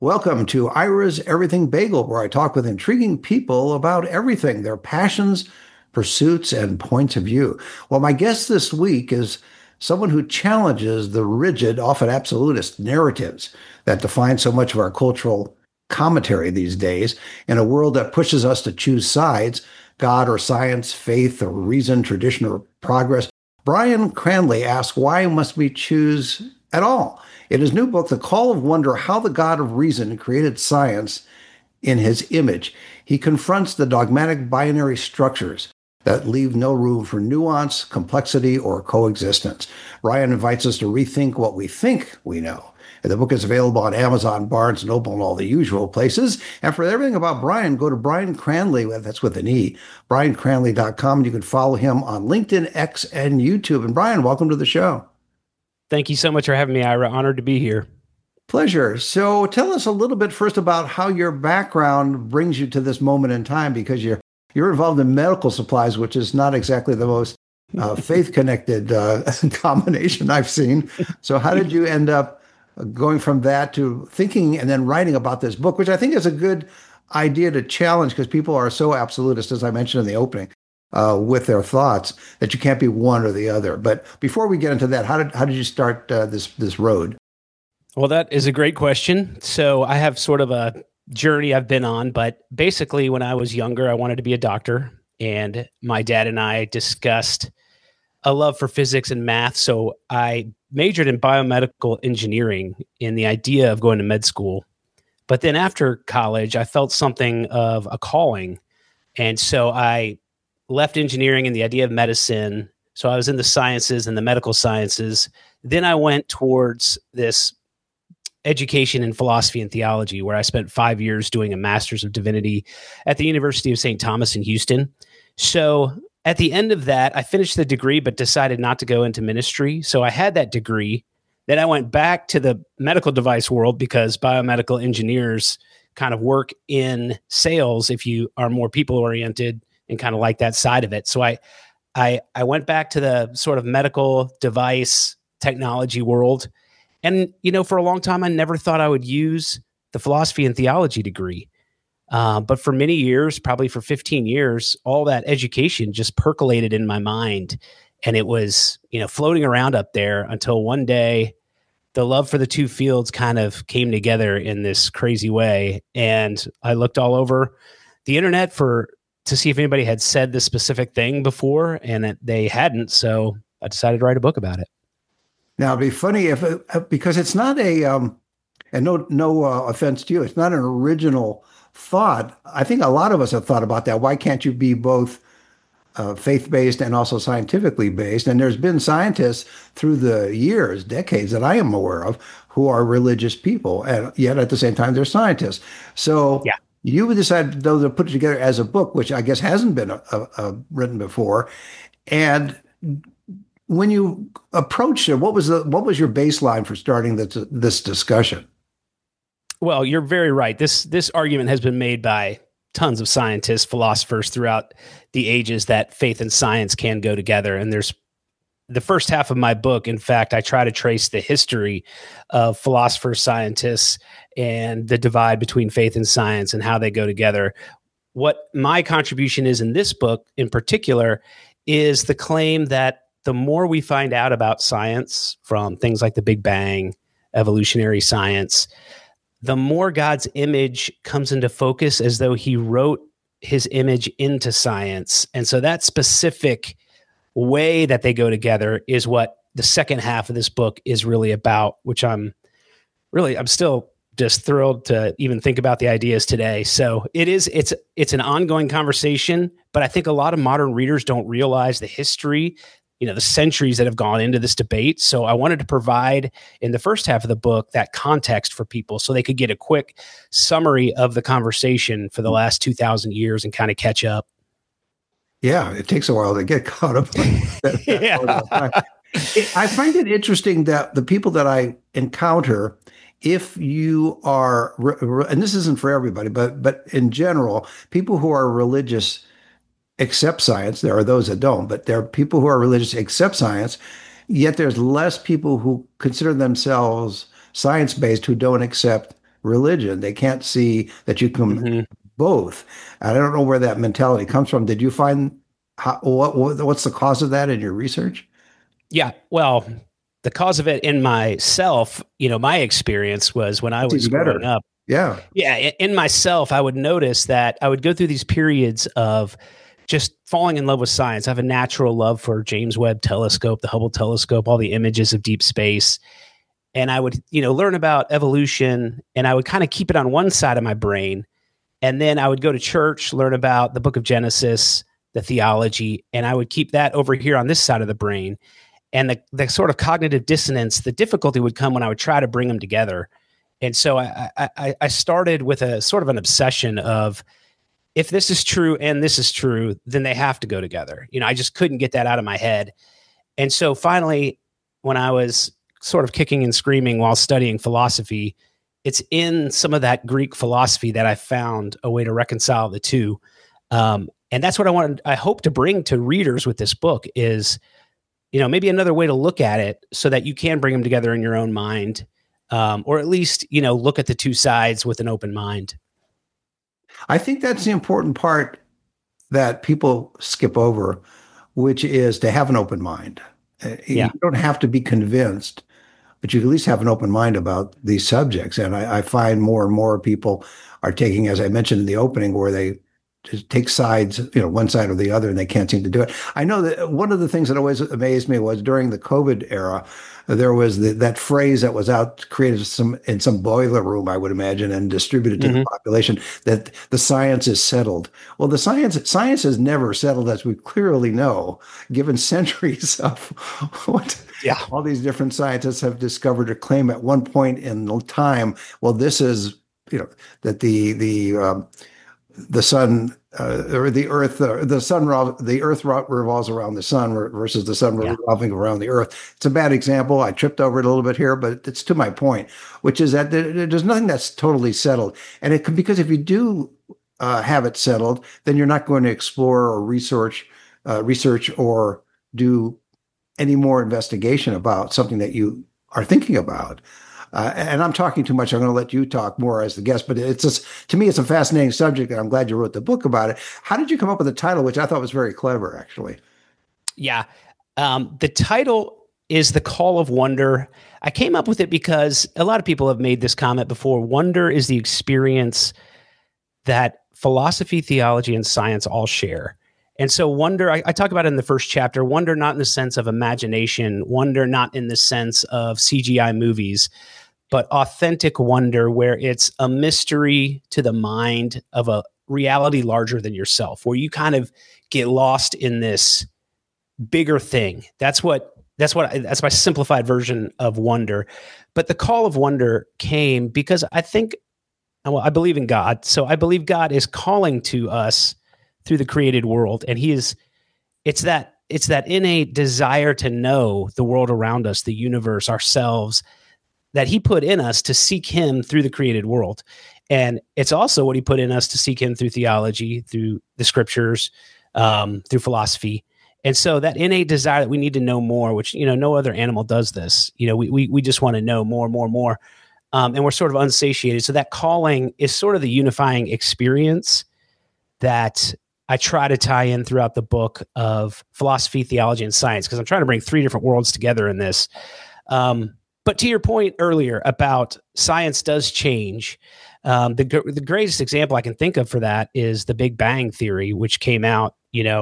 Welcome to Ira's Everything Bagel, where I talk with intriguing people about everything, their passions, pursuits, and points of view. Well, my guest this week is someone who challenges the rigid, often absolutist narratives that define so much of our cultural commentary these days in a world that pushes us to choose sides, God or science, faith or reason, tradition or progress. Brian Cranley asks, why must we choose at all? In his new book, The Call of Wonder, How the God of Reason Created Science in His Image, he confronts the dogmatic binary structures that leave no room for nuance, complexity, or coexistence. Brian invites us to rethink what we think we know. And the book is available on Amazon, Barnes & Noble, and all the usual places. And for everything about Brian, go to Brian Cranley, that's with an E, briancranley.com, and you can follow him on LinkedIn, X, and YouTube. And Brian, welcome to the show. Thank you so much for having me, Ira. Honored to be here. Pleasure. So tell us a little bit first about how your background brings you to this moment in time, because you're involved in medical supplies, which is not exactly the most faith-connected combination I've seen. So how did you end up going from that to thinking and then writing about this book, which I think is a good idea to challenge because people are so absolutist, as I mentioned in the opening, with their thoughts that you can't be one or the other. But before we get into that, how did you start this road? Well, that is a great question. So I have sort of a journey I've been on, but basically when I was younger, I wanted to be a doctor, and my dad and I discussed a love for physics and math. So I majored in biomedical engineering in the idea of going to med school. But then after college, I felt something of a calling. And so I left engineering and the idea of medicine. So I was in the sciences and the medical sciences. Then I went towards this education in philosophy and theology, where I spent 5 years doing a master's of divinity at the University of St. Thomas in Houston. So at the end of that, I finished the degree, but decided not to go into ministry. So I had that degree. Then I went back to the medical device world because biomedical engineers kind of work in sales if you are more people oriented and kind of like that side of it. So I went back to the sort of medical device technology world. And, for a long time, I never thought I would use the philosophy and theology degree. But for many years, probably for 15 years, all that education just percolated in my mind. And it was, floating around up there until one day, the love for the two fields kind of came together in this crazy way. And I looked all over the internet to see if anybody had said this specific thing before, and they hadn't. So I decided to write a book about it. Now, it'd be funny because it's not and no offense to you, it's not an original thought. I think a lot of us have thought about that. Why can't you be both faith-based and also scientifically based? And there's been scientists through the years, decades that I am aware of, who are religious people, and yet at the same time they're scientists. So yeah. You decided, though, to put it together as a book, which I guess hasn't been written before. And when you approached it, what was your baseline for starting this discussion? Well, you're very right. This argument has been made by tons of scientists, philosophers throughout the ages that faith and science can go together. And there's the first half of my book. In fact, I try to trace the history of philosophers, scientists, and the divide between faith and science and how they go together. What my contribution is in this book in particular is the claim that the more we find out about science, from things like the Big Bang, evolutionary science, the more God's image comes into focus, as though he wrote his image into science. And so that specific way that they go together is what the second half of this book is really about, which I'm still just thrilled to even think about the ideas today. So it's an ongoing conversation, but I think a lot of modern readers don't realize the history, the centuries that have gone into this debate. So I wanted to provide in the first half of the book that context for people so they could get a quick summary of the conversation for the last 2,000 years and kind of catch up. Yeah, it takes a while to get caught up. I find it interesting that the people that I encounter, if you are, and this isn't for everybody, but in general, people who are religious accept science. There are those that don't, but there are people who are religious accept science, yet there's less people who consider themselves science-based who don't accept religion. They can't see that you can Hmm. both. And I don't know where that mentality comes from. Did you find what's the cause of that in your research? Yeah. Well, the cause of it in myself, my experience was when I That's was even growing better. up. Yeah. Yeah, in myself, I would notice that I would go through these periods of just falling in love with science. I have a natural love for James Webb Telescope, the Hubble Telescope, all the images of deep space. And I would, learn about evolution, and I would kind of keep it on one side of my brain. And then I would go to church, learn about the book of Genesis, the theology, and I would keep that over here on this side of the brain. And the sort of cognitive dissonance, the difficulty would come when I would try to bring them together. And so I started with a sort of an obsession of, if this is true and this is true, then they have to go together. I just couldn't get that out of my head. And so finally, when I was sort of kicking and screaming while studying philosophy, it's in some of that Greek philosophy that I found a way to reconcile the two. And that's what I hope to bring to readers with this book is, maybe another way to look at it so that you can bring them together in your own mind, or at least, look at the two sides with an open mind. I think that's the important part that people skip over, which is to have an open mind. You Yeah. don't have to be convinced, but you at least have an open mind about these subjects. And I find more and more people are taking, as I mentioned in the opening, where they just take sides, one side or the other, and they can't seem to do it. I know that one of the things that always amazed me was during the COVID era, there was that phrase that was out created in some boiler room, I would imagine, and distributed to the Hmm. population, that the science is settled. Well, the science is never settled, as we clearly know, given centuries of what Yeah. all these different scientists have discovered or claim at one point in time. Well, this is that the sun or the earth, the earth revolves around the sun versus the sun Yeah. revolving around the earth. It's a bad example. I tripped over it a little bit here, but it's to my point, which is that there's nothing that's totally settled. And it can, because if you do have it settled, then you're not going to explore or research or do any more investigation about something that you are thinking about. And I'm talking too much. I'm going to let you talk more as the guest, but it's just, to me, it's a fascinating subject, and I'm glad you wrote the book about it. How did you come up with the title, which I thought was very clever, actually? Yeah. The title is The Call of Wonder. I came up with it because a lot of people have made this comment before. Wonder is the experience that philosophy, theology, and science all share. And so, wonder, I talk about it in the first chapter, wonder not in the sense of imagination, wonder not in the sense of CGI movies, but authentic wonder where it's a mystery to the mind of a reality larger than yourself, where you kind of get lost in this bigger thing. That's my simplified version of wonder. But the call of wonder came because I believe in God. So I believe God is calling to us through the created world. And it's that innate desire to know the world around us, the universe, ourselves, that he put in us to seek him through the created world. And it's also what he put in us to seek him through theology, through the scriptures, through philosophy. And so that innate desire that we need to know more, which, no other animal does this. We just want to know more, more, more. And we're sort of unsatiated. So that calling is sort of the unifying experience that I try to tie in throughout the book of philosophy, theology, and science, because I'm trying to bring three different worlds together in this. But to your point earlier about science does change, the greatest example I can think of for that is the Big Bang Theory, which came out,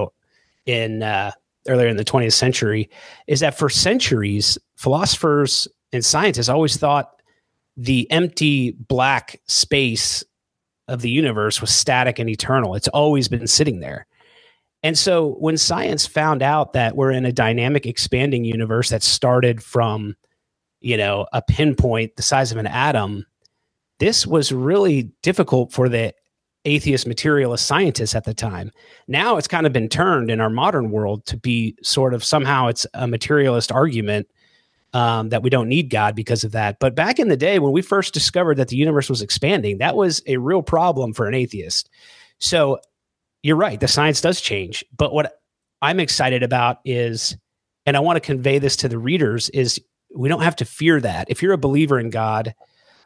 in earlier in the 20th century. Is that for centuries, philosophers and scientists always thought the empty black space of the universe was static and eternal. It's always been sitting there. And so when science found out that we're in a dynamic, expanding universe that started from, a pinpoint the size of an atom, this was really difficult for the atheist materialist scientists at the time. Now it's kind of been turned in our modern world to be sort of somehow it's a materialist argument, that we don't need God because of that. But back in the day, when we first discovered that the universe was expanding, that was a real problem for an atheist. So you're right, the science does change. But what I'm excited about is, and I want to convey this to the readers, is we don't have to fear that. If you're a believer in God,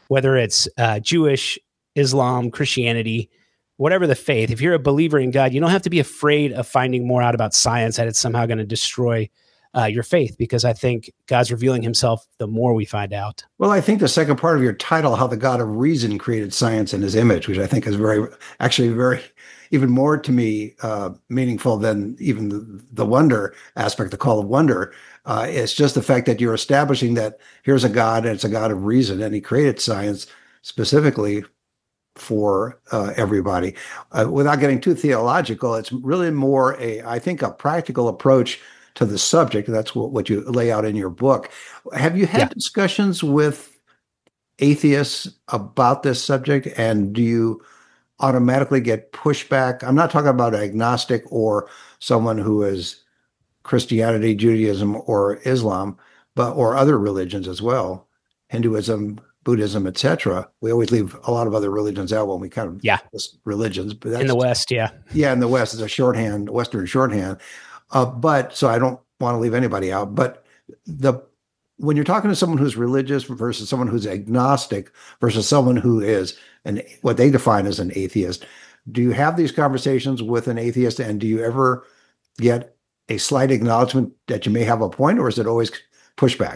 whether it's Jewish, Islam, Christianity, whatever the faith. If you're a believer in God, you don't have to be afraid of finding more out about science that it's somehow going to destroy your faith, because I think God's revealing himself the more we find out. Well, I think the second part of your title, how the God of reason created science in his image, which I think is very, even more to me meaningful than even the wonder aspect, the call of wonder. It's just the fact that you're establishing that here's a God and it's a God of reason, and he created science specifically for everybody. Without getting too theological, it's really more I think, a practical approach to the subject. That's what you lay out in your book. Have you had discussions with atheists about this subject, and do you automatically get pushback? I'm not talking about agnostic or someone who is Christianity, Judaism, or Islam, or other religions as well, Hinduism, Buddhism, etc. We always leave a lot of other religions out when we kind of list religions, but that's in the West, in the West is a shorthand, Western shorthand. But so I don't want to leave anybody out. But when you're talking to someone who's religious versus someone who's agnostic versus someone who is what they define as an atheist, do you have these conversations with an atheist, and do you ever get a slight acknowledgement that you may have a point, or is it always pushback?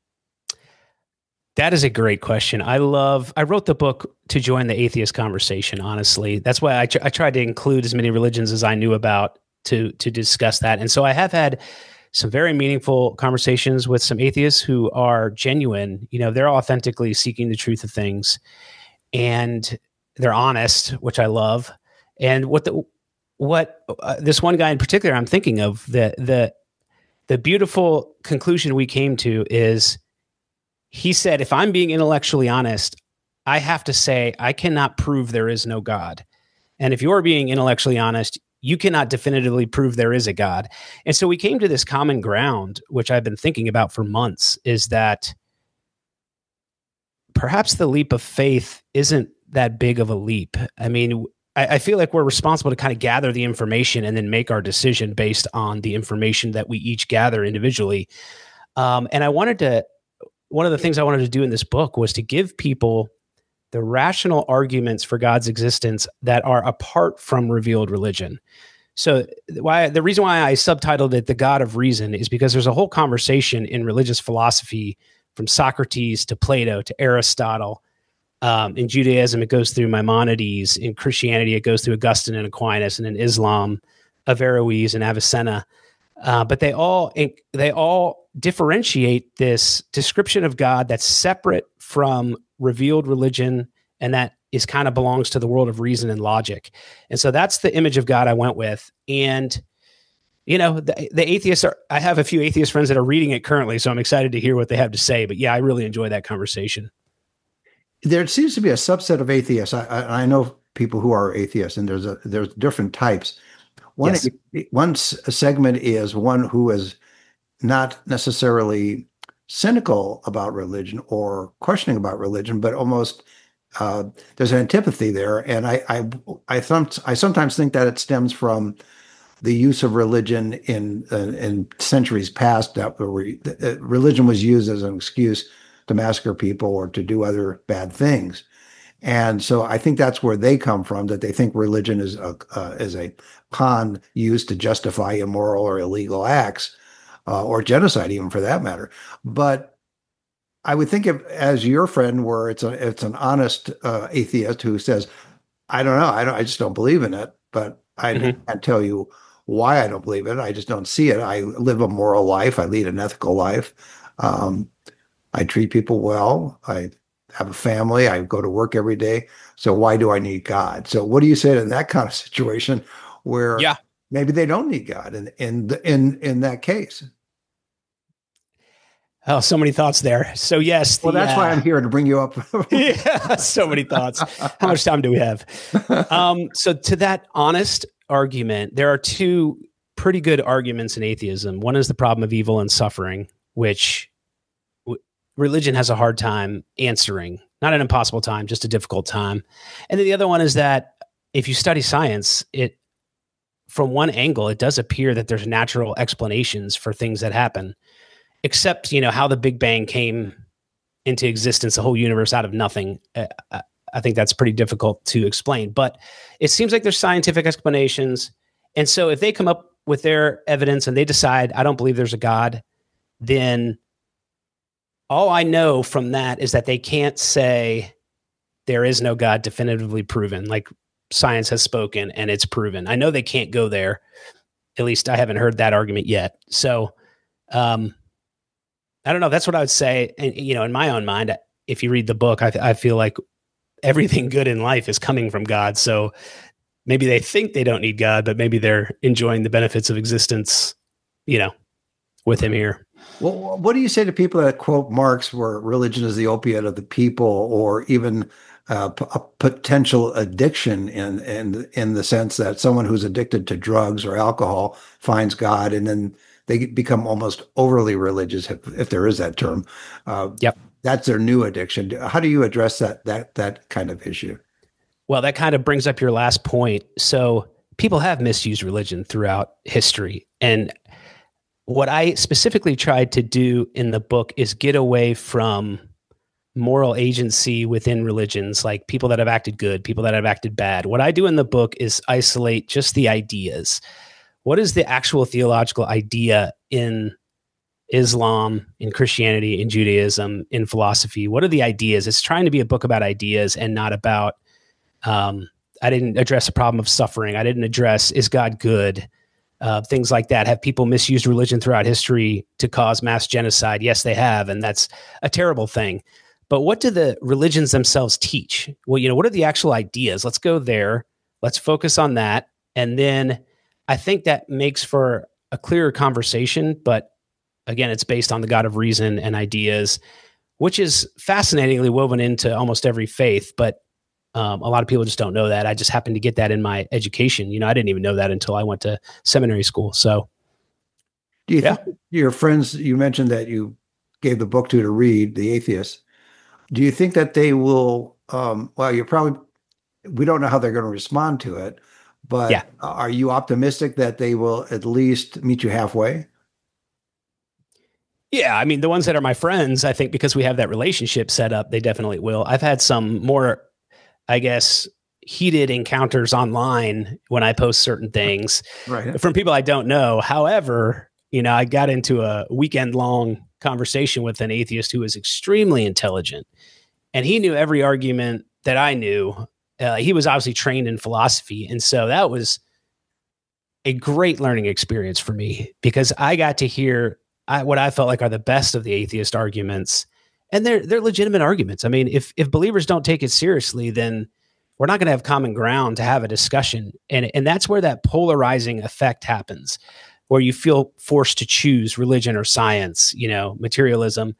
That is a great question. I wrote the book to join the atheist conversation, honestly. That's why I tried to include as many religions as I knew about to discuss that. And so I have had some very meaningful conversations with some atheists who are genuine. They're authentically seeking the truth of things, and they're honest, which I love. And what this one guy in particular I'm thinking of, the beautiful conclusion we came to is, he said, if I'm being intellectually honest, I have to say I cannot prove there is no God. And if you're being intellectually honest, you cannot definitively prove there is a God. And so we came to this common ground, which I've been thinking about for months, is that perhaps the leap of faith isn't that big of a leap. I mean, I feel like we're responsible to kind of gather the information and then make our decision based on the information that we each gather individually. And one of the things I wanted to do in this book was to give people the rational arguments for God's existence that are apart from revealed religion. So the reason why I subtitled it The God of Reason is because there's a whole conversation in religious philosophy from Socrates to Plato to Aristotle. In Judaism, it goes through Maimonides. In Christianity, it goes through Augustine and Aquinas. And in Islam, Averroes and Avicenna. But they all differentiate this description of God that's separate from revealed religion, and that is kind of belongs to the world of reason and logic. And so that's the image of God I went with. And the atheists I have a few atheist friends that are reading it currently, so I'm excited to hear what they have to say. But yeah, I really enjoy that conversation. There seems to be a subset of atheists. I know people who are atheists, and there's different types. One segment is one who is not necessarily cynical about religion or questioning about religion, but almost there's an antipathy there. And I sometimes think that it stems from the use of religion in centuries past, that religion was used as an excuse to massacre people or to do other bad things. And so I think that's where they come from, that they think religion is a con used to justify immoral or illegal acts, or genocide, even for that matter. But I would think of as your friend, where it's an honest atheist who says, I don't know, I just don't believe in it, but I can't tell you why I don't believe in it. I just don't see it. I live a moral life. I lead an ethical life. I treat people well. I have a family. I go to work every day. So why do I need God? So what do you say to that kind of situation where maybe they don't need God in that case? Oh, so many thoughts there. So yes. Well, that's why I'm here, to bring you up. Yeah, so many thoughts. How much time do we have? So to that honest argument, there are two pretty good arguments in atheism. One is the problem of evil and suffering, which religion has a hard time answering. Not an impossible time, just a difficult time. And then the other one is that if you study science, from one angle, it does appear that there's natural explanations for things that happen, except, how the Big Bang came into existence the whole universe out of nothing. I think that's pretty difficult to explain, but it seems like there's scientific explanations. And so if they come up with their evidence and they decide, I don't believe there's a God, then all I know from that is that they can't say there is no God definitively proven, like science has spoken and it's proven. I know they can't go there. At least I haven't heard that argument yet. So I don't know. That's what I would say. And, in my own mind, if you read the book, I feel like everything good in life is coming from God. So maybe they think they don't need God, but maybe they're enjoying the benefits of existence, with him here. Well, what do you say to people that quote Marx, where religion is the opiate of the people, or even a potential addiction in the sense that someone who's addicted to drugs or alcohol finds God, and then they become almost overly religious, if there is that term. Yep. That's their new addiction. How do you address that kind of issue? Well, that kind of brings up your last point. So people have misused religion throughout history. And what I specifically tried to do in the book is get away from moral agency within religions, like people that have acted good, people that have acted bad. What I do in the book is isolate just the ideas. What is the actual theological idea in Islam, in Christianity, in Judaism, in philosophy? What are the ideas? It's trying to be a book about ideas and not about, I didn't address the problem of suffering. I didn't address, is God good? Things like that. Have people misused religion throughout history to cause mass genocide? Yes, they have. And that's a terrible thing. But what do the religions themselves teach? Well, what are the actual ideas? Let's go there. Let's focus on that. And then I think that makes for a clearer conversation. But again, it's based on the God of reason and ideas, which is fascinatingly woven into almost every faith. But a lot of people just don't know that. I just happened to get that in my education. I didn't even know that until I went to seminary school. So, do you think your friends, you mentioned that you gave the book to read, The Atheist, do you think that they will, we don't know how they're going to respond to it, but are you optimistic that they will at least meet you halfway? Yeah, I mean, the ones that are my friends, I think because we have that relationship set up, they definitely will. I've had some more, I guess, heated encounters online when I post certain things from people I don't know. However, I got into a weekend-long conversation with an atheist who was extremely intelligent, and he knew every argument that I knew. He was obviously trained in philosophy, and so that was a great learning experience for me because I got to hear what I felt like are the best of the atheist arguments. And they're legitimate arguments. I mean, if believers don't take it seriously, then we're not going to have common ground to have a discussion. And that's where that polarizing effect happens, where you feel forced to choose religion or science, materialism.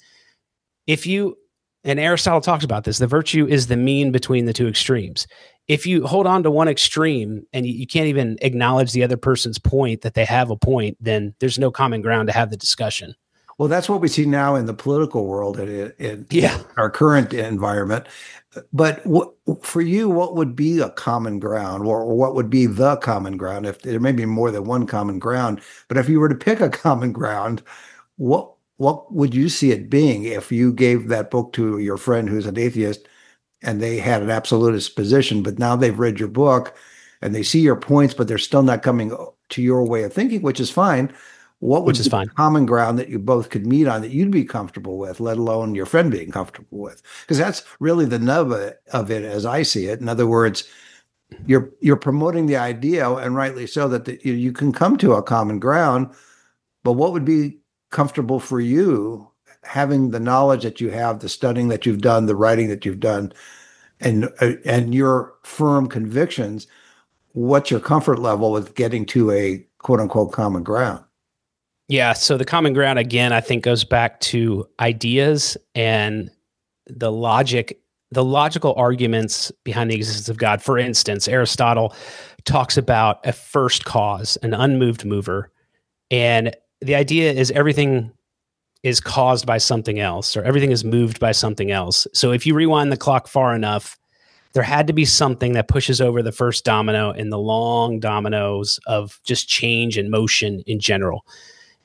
And Aristotle talks about this, the virtue is the mean between the two extremes. If you hold on to one extreme and you can't even acknowledge the other person's point that they have a point, then there's no common ground to have the discussion. Well, that's what we see now in the political world in our current environment. But for you, what would be a common ground, or what would be the common ground? If there may be more than one common ground, but if you were to pick a common ground, what would you see it being if you gave that book to your friend who's an atheist and they had an absolutist position, but now they've read your book and they see your points, but they're still not coming to your way of thinking, which is fine. What would be the common ground that you both could meet on that you'd be comfortable with, let alone your friend being comfortable with? Because that's really the nub of it as I see it. In other words, you're promoting the idea, and rightly so, that you can come to a common ground, but what would be comfortable for you, having the knowledge that you have, the studying that you've done, the writing that you've done, and your firm convictions? What's your comfort level with getting to a quote unquote common ground? Yeah. So the common ground, again, I think goes back to ideas and the logical arguments behind the existence of God. For instance, Aristotle talks about a first cause, an unmoved mover. And the idea is everything is caused by something else, or everything is moved by something else. So if you rewind the clock far enough, there had to be something that pushes over the first domino in the long dominoes of just change and motion in general.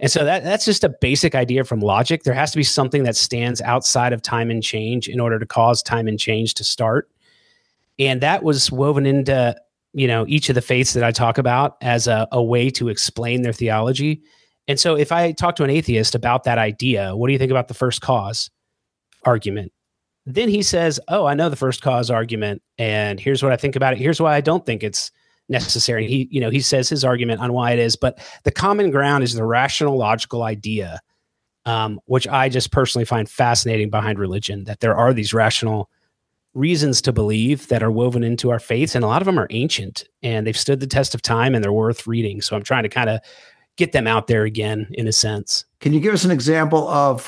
And so that's just a basic idea from logic. There has to be something that stands outside of time and change in order to cause time and change to start. And that was woven into, each of the faiths that I talk about as a way to explain their theology. And so if I talk to an atheist about that idea, what do you think about the first cause argument? Then he says, oh, I know the first cause argument, and here's what I think about it. Here's why I don't think it's necessary. He says his argument on why it is, but the common ground is the rational, logical idea, which I just personally find fascinating behind religion, that there are these rational reasons to believe that are woven into our faiths, and a lot of them are ancient, and they've stood the test of time, and they're worth reading. So I'm trying to kind of get them out there again, in a sense. Can you give us an example of,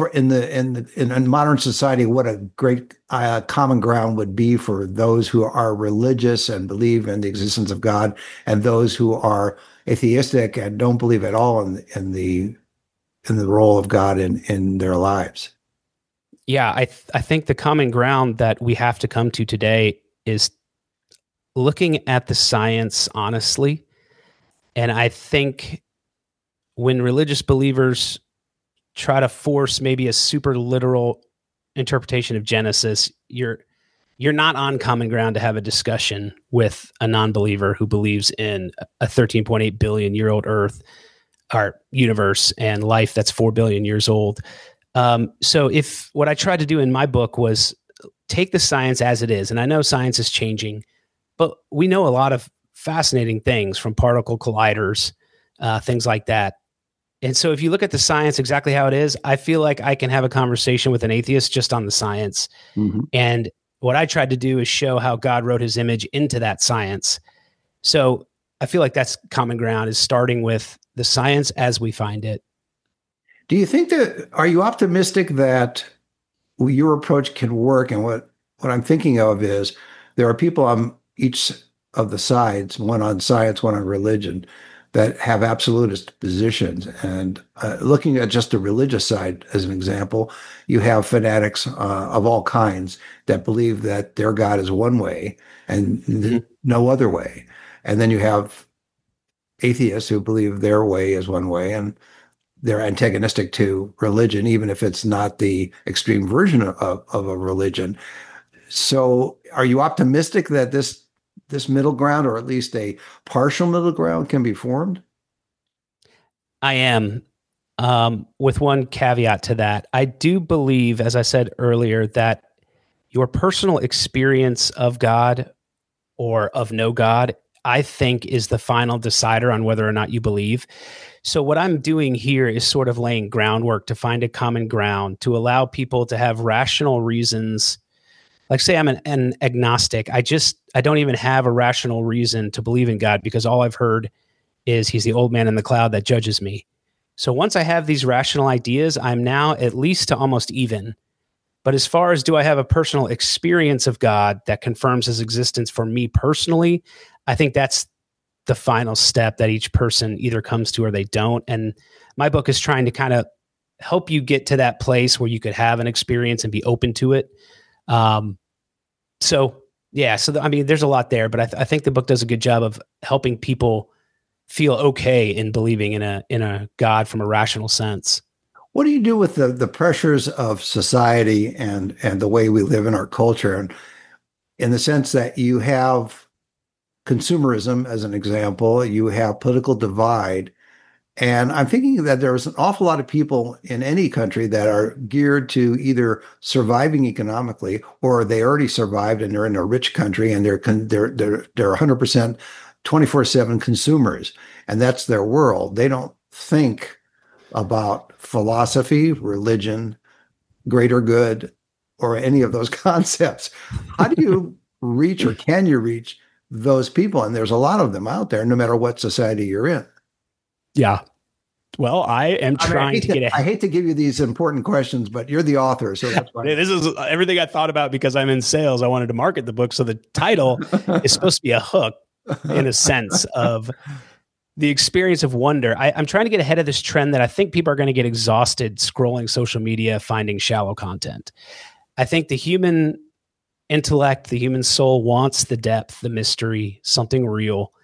in modern society, what a great common ground would be for those who are religious and believe in the existence of God, and those who are atheistic and don't believe at all in the role of God in their lives? Yeah, I think the common ground that we have to come to today is looking at the science honestly, and I think when religious believers try to force maybe a super literal interpretation of Genesis, you're not on common ground to have a discussion with a non-believer who believes in a 13.8 billion year old Earth, our universe, and life that's 4 billion years old. So if what I tried to do in my book was take the science as it is, and I know science is changing, but we know a lot of fascinating things from particle colliders, things like that. And so if you look at the science exactly how it is, I feel like I can have a conversation with an atheist just on the science. Mm-hmm. And what I tried to do is show how God wrote his image into that science. So I feel like that's common ground, is starting with the science as we find it. Do you think are you optimistic that your approach can work? And what I'm thinking of is there are people on each of the sides, one on science, one on religion, that have absolutist positions. And looking at just the religious side as an example, you have fanatics of all kinds that believe that their God is one way and no other way. And then you have atheists who believe their way is one way, and they're antagonistic to religion, even if it's not the extreme version of a religion. So are you optimistic that this middle ground, or at least a partial middle ground, can be formed? I am, with one caveat to that. I do believe, as I said earlier, that your personal experience of God or of no God, I think, is the final decider on whether or not you believe. So what I'm doing here is sort of laying groundwork to find a common ground, to allow people to have rational reasons. Like, say I'm an agnostic. I don't even have a rational reason to believe in God, because all I've heard is he's the old man in the cloud that judges me. So once I have these rational ideas, I'm now at least to almost even. But as far as do I have a personal experience of God that confirms his existence for me personally, I think that's the final step that each person either comes to or they don't. And my book is trying to kind of help you get to that place where you could have an experience and be open to it. So there's a lot there, but I think the book does a good job of helping people feel okay in believing in a God from a rational sense. What do you do with the pressures of society and the way we live in our culture? And in the sense that you have consumerism as an example, you have political divide. And I'm thinking that there's an awful lot of people in any country that are geared to either surviving economically, or they already survived and they're in a rich country and they're 100% 24/7 consumers, and that's their world. They don't think about philosophy, religion, greater good, or any of those concepts. How do you reach, or can you reach, those people? And there's a lot of them out there, no matter what society you're in. Yeah. Well, I am trying to get ahead. I hate to give you these important questions, but you're the author, so that's fine. This is everything I thought about because I'm in sales. I wanted to market the book, so the title is supposed to be a hook, in a sense of the experience of wonder. I'm trying to get ahead of this trend that I think people are going to get exhausted scrolling social media, finding shallow content. I think the human intellect, the human soul wants the depth, the mystery, something real.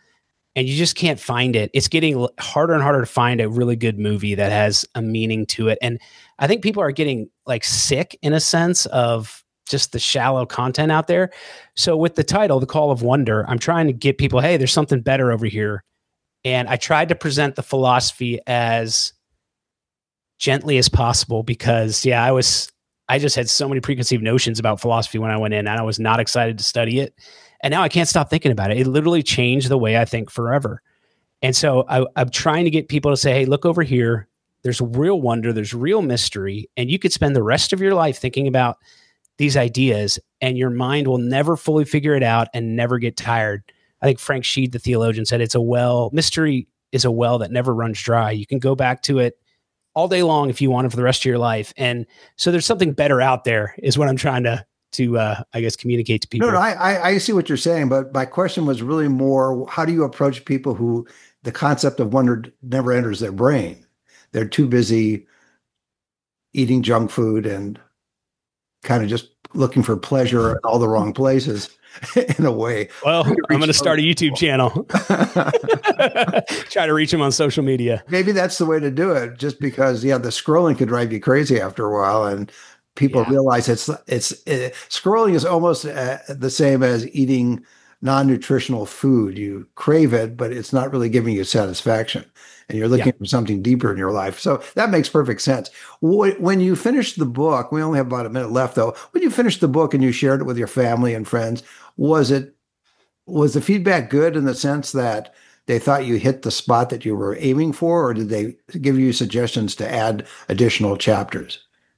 and you just can't find it. It's getting harder and harder to find a really good movie that has a meaning to it. And I think people are getting like sick in a sense of just the shallow content out there. So with the title, The Call of Wonder, I'm trying to get people, hey, there's something better over here. And I tried to present the philosophy as gently as possible because, I just had so many preconceived notions about philosophy when I went in, and I was not excited to study it. And now I can't stop thinking about it. It literally changed the way I think forever. And so I'm trying to get people to say, hey, look over here. There's real wonder. There's real mystery. And you could spend the rest of your life thinking about these ideas, and your mind will never fully figure it out and never get tired. I think Frank Sheed, the theologian, said mystery is a well that never runs dry. You can go back to it all day long if you want it for the rest of your life. And so there's something better out there is what I'm trying to I guess, communicate to people. No, I see what you're saying, but my question was really more, how do you approach people who the concept of wonder never enters their brain? They're too busy eating junk food and kind of just looking for pleasure in all the wrong places in a way. Well, I'm going to start a YouTube channel. Try to reach them on social media. Maybe that's the way to do it, just because, the scrolling could drive you crazy after a while. And people realize scrolling is almost the same as eating non-nutritional food. You crave it, but it's not really giving you satisfaction. And you're looking for something deeper in your life. So that makes perfect sense. When you finished the book, we only have about a minute left though. When you finished the book and you shared it with your family and friends, was the feedback good in the sense that they thought you hit the spot that you were aiming for, or did they give you suggestions to add additional chapters?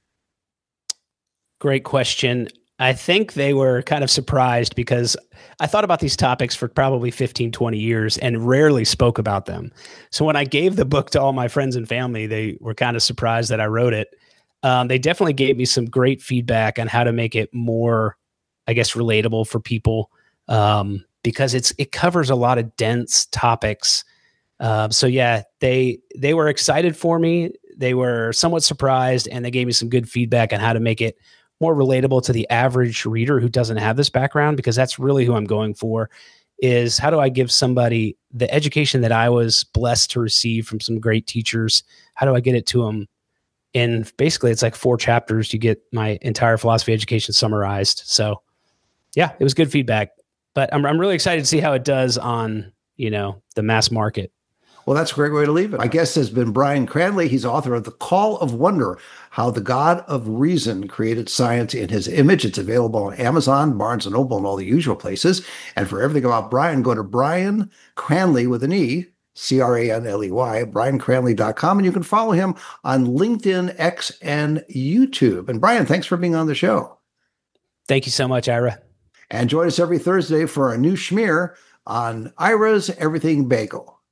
Great question. I think they were kind of surprised because I thought about these topics for probably 15, 20 years and rarely spoke about them. So when I gave the book to all my friends and family, they were kind of surprised that I wrote it. They definitely gave me some great feedback on how to make it more, I guess, relatable for people, because it covers a lot of dense topics. They were excited for me. They were somewhat surprised, and they gave me some good feedback on how to make it more relatable to the average reader who doesn't have this background, because that's really who I'm going for, is how do I give somebody the education that I was blessed to receive from some great teachers? How do I get it to them? And basically it's like 4 chapters. You get my entire philosophy education summarized. So yeah, it was good feedback, but I'm really excited to see how it does on, the mass market. Well, that's a great way to leave it. My guest has been Brian Cranley. He's author of The Call of Wonder, How the God of Reason Created Science in His Image. It's available on Amazon, Barnes & Noble, and all the usual places. And for everything about Brian, go to Brian Cranley with an E, Cranley, briancranley.com, and you can follow him on LinkedIn, X, and YouTube. And Brian, thanks for being on the show. Thank you so much, Ira. And join us every Thursday for a new schmear on Ira's Everything Bagel.